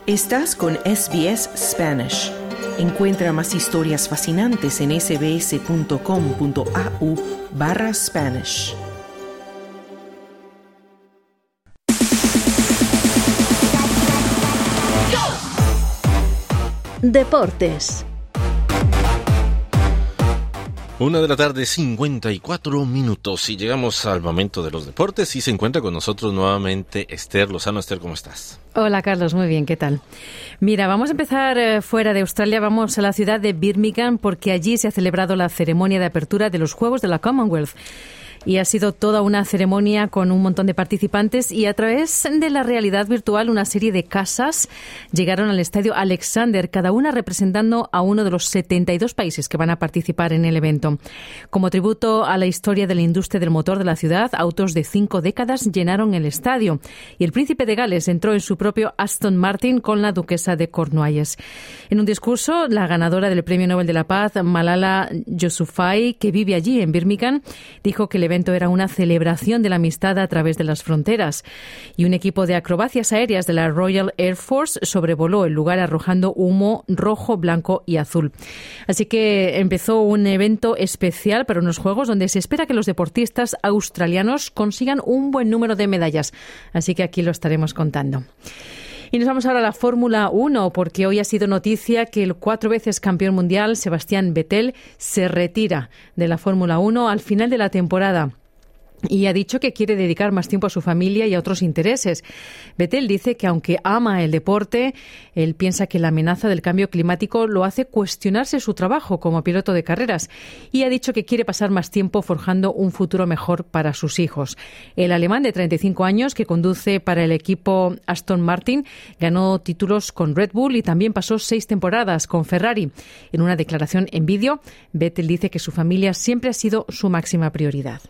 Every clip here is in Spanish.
Estás con SBS Spanish. Encuentra más historias fascinantes en sbs.com.au/Spanish. Deportes. 1:54 p.m. y llegamos al momento de los deportes y se encuentra con nosotros nuevamente Esther Lozano. Esther, ¿cómo estás? Hola Carlos, muy bien, ¿qué tal? Mira, vamos a empezar fuera de Australia, vamos a la ciudad de Birmingham porque allí se ha celebrado la ceremonia de apertura de los Juegos de la Commonwealth. Y ha sido toda una ceremonia con un montón de participantes y a través de la realidad virtual una serie de casas llegaron al estadio Alexander, cada una representando a uno de los 72 países que van a participar en el evento. Como tributo a la historia de la industria del motor de la ciudad, autos de 5 décadas llenaron el estadio y el príncipe de Gales entró en su propio Aston Martin con la duquesa de Cornualles. En un discurso, la ganadora del Premio Nobel de la Paz, Malala Yousafzai, que vive allí en Birmingham, dijo que el evento era una celebración de la amistad a través de las fronteras. Y un equipo de acrobacias aéreas de la Royal Air Force sobrevoló el lugar arrojando humo rojo, blanco y azul. Así que empezó un evento especial para unos Juegos donde se espera que los deportistas australianos consigan un buen número de medallas. Así que aquí lo estaremos contando. Y nos vamos ahora a la Fórmula 1, porque hoy ha sido noticia que el 4 veces campeón mundial, Sebastián Vettel, se retira de la Fórmula 1 al final de la temporada. Y ha dicho que quiere dedicar más tiempo a su familia y a otros intereses. Vettel dice que aunque ama el deporte, él piensa que la amenaza del cambio climático lo hace cuestionarse su trabajo como piloto de carreras. Y ha dicho que quiere pasar más tiempo forjando un futuro mejor para sus hijos. El alemán de 35 años, que conduce para el equipo Aston Martin, ganó títulos con Red Bull y también pasó 6 temporadas con Ferrari. En una declaración en vídeo, Vettel dice que su familia siempre ha sido su máxima prioridad.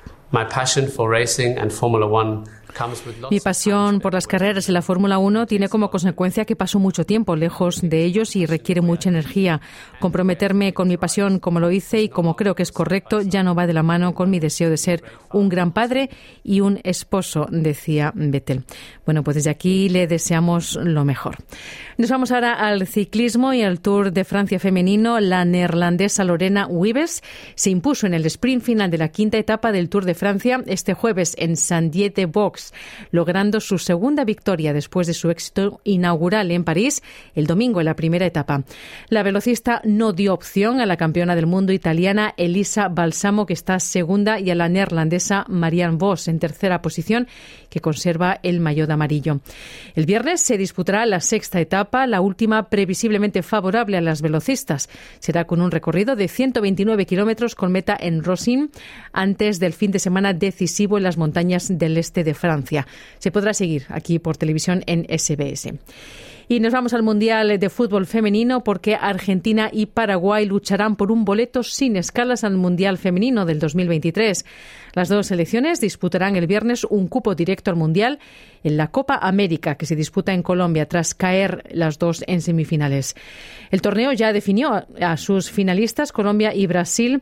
Mi pasión por las carreras en la Fórmula 1 tiene como consecuencia que paso mucho tiempo lejos de ellos y requiere mucha energía. Comprometerme con mi pasión como lo hice y como creo que es correcto ya no va de la mano con mi deseo de ser un gran padre y un esposo, decía Vettel. Bueno, pues desde aquí le deseamos lo mejor. Nos vamos ahora al ciclismo y al Tour de Francia femenino. La neerlandesa Lorena Wiebes se impuso en el sprint final de la 5ª etapa del Tour de Francia este jueves en Saint-Dié-de-Vaux, logrando su segunda victoria después de su éxito inaugural en París el domingo en la primera etapa. La velocista no dio opción a la campeona del mundo italiana Elisa Balsamo, que está segunda, y a la neerlandesa Marianne Vos en tercera posición, que conserva el maillot amarillo. El viernes se disputará la 6ª etapa, la última previsiblemente favorable a las velocistas. Será con un recorrido de 129 kilómetros con meta en Rossins, antes del fin de semana decisivo en las montañas del este de Francia. Se podrá seguir aquí por televisión en SBS. Y nos vamos al Mundial de Fútbol Femenino porque Argentina y Paraguay lucharán por un boleto sin escalas al Mundial Femenino del 2023. Las dos selecciones disputarán el viernes un cupo directo al Mundial en la Copa América, que se disputa en Colombia tras caer las dos en semifinales. El torneo ya definió a sus finalistas, Colombia y Brasil,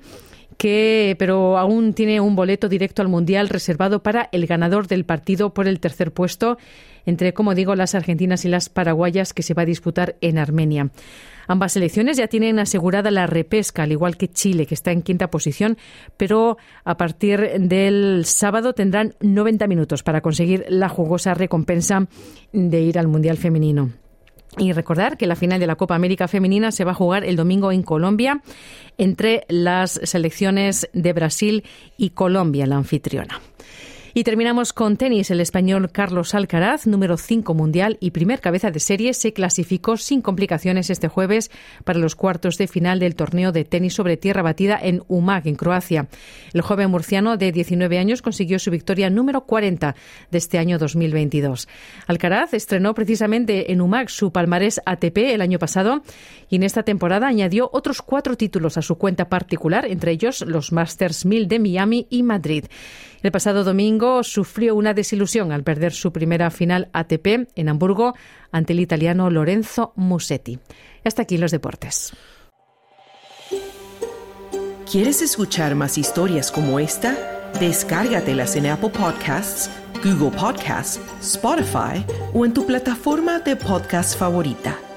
pero aún tiene un boleto directo al Mundial reservado para el ganador del partido por el tercer puesto entre, como digo, las argentinas y las paraguayas, que se va a disputar en Armenia. Ambas selecciones ya tienen asegurada la repesca, al igual que Chile, que está en 5ª posición, pero a partir del sábado tendrán 90 minutos para conseguir la jugosa recompensa de ir al Mundial Femenino. Y recordar que la final de la Copa América Femenina se va a jugar el domingo en Colombia entre las selecciones de Brasil y Colombia, la anfitriona. Y terminamos con tenis. El español Carlos Alcaraz, número 5 mundial y primer cabeza de serie, se clasificó sin complicaciones este jueves para los cuartos de final del torneo de tenis sobre tierra batida en Umag, en Croacia. El joven murciano de 19 años consiguió su victoria número 40 de este año 2022. Alcaraz estrenó precisamente en Umag su palmarés ATP el año pasado y en esta temporada añadió otros 4 títulos a su cuenta particular, entre ellos los Masters 1000 de Miami y Madrid. El pasado domingo sufrió una desilusión al perder su primera final ATP en Hamburgo ante el italiano Lorenzo Musetti. Hasta aquí los deportes. ¿Quieres escuchar más historias como esta? Descárgatelas en Apple Podcasts, Google Podcasts, Spotify o en tu plataforma de podcast favorita.